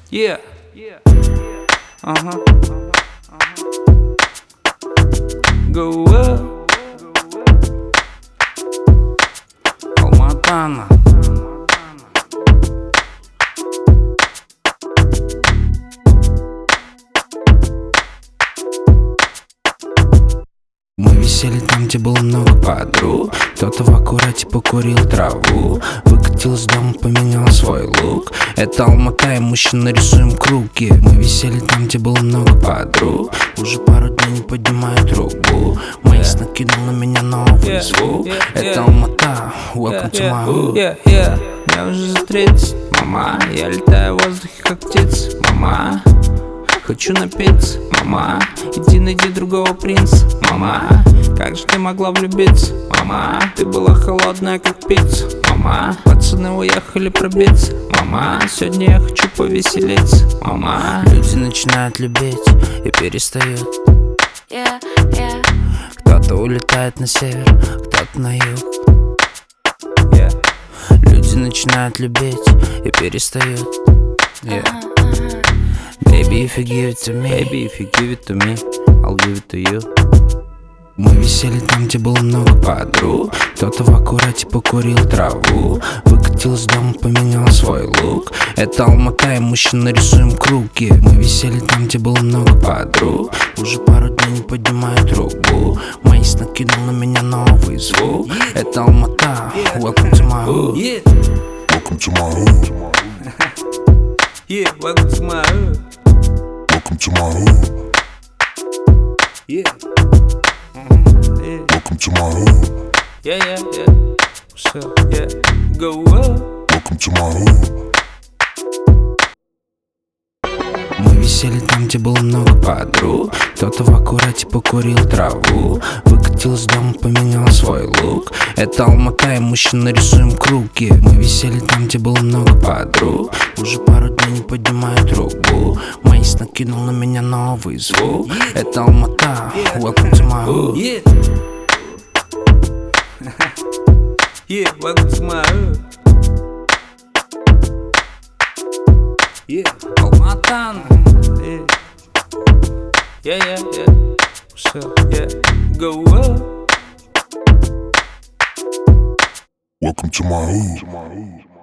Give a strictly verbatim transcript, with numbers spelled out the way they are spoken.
Yeah. Uh-huh. Go up. Алматана. Мы висели там, где было много подруг. Кто-то в аккурате покурил траву, выкатил из дома, поменял свой лук. Это Алмата, и мужчина рисуем круги. Мы висели там, где было много подруг. Уже пару дней не поднимаю трубу. Моис накинул на меня новый звук. Это Алмата, welcome to my hood. Yeah, yeah. Я уже за тридцать, мама. Я летаю в воздухе, как птица, мама. Хочу напиться, мама. Иди найди другого принца, мама. Как же ты могла влюбиться, мама? Ты была холодная, как пицца, мама. Пацаны уехали пробиться, мама. Сегодня я хочу повеселиться, мама. Люди начинают любить и перестают. Yeah, yeah. Кто-то улетает на север, кто-то на юг. Yeah. Люди начинают любить и перестают. Yeah. Baby, if you give it to me, baby, if you give it to me, I'll give it to you. Мы висели там, где было много подруг. Кто-то в аккурате покурил траву, выкатил из дома, поменял свой лук. Это Алмата, и мужчина рисуем круги. Мы висели там, где было много подруг. Уже пару дней не поднимаю трубу. Моис накинул на меня новый звук. Это Алмата, welcome to my hood. Welcome to my hood. Yeah, welcome to my hood. Welcome to my hood. Yeah. Welcome to my hood. Yeah, yeah, yeah. What's up? Yeah. Go up. Welcome to my hood. Мы висели там, где было много подруг. Кто-то в аккурате покурил траву, выкатил из дома, поменял свой лук. Это Алмата, и мужчина рисуем круги. Мы висели там, где было много подруг. Уже пару дней не поднимаю трубу. Моис накинул на меня новый звук. Это Алмата, welcome to my hood. Yeah, yeah, welcome to my hood. Yeah, Алматана. Yeah, yeah, yeah, yeah. What's up? Yeah, go up. Welcome to my hood.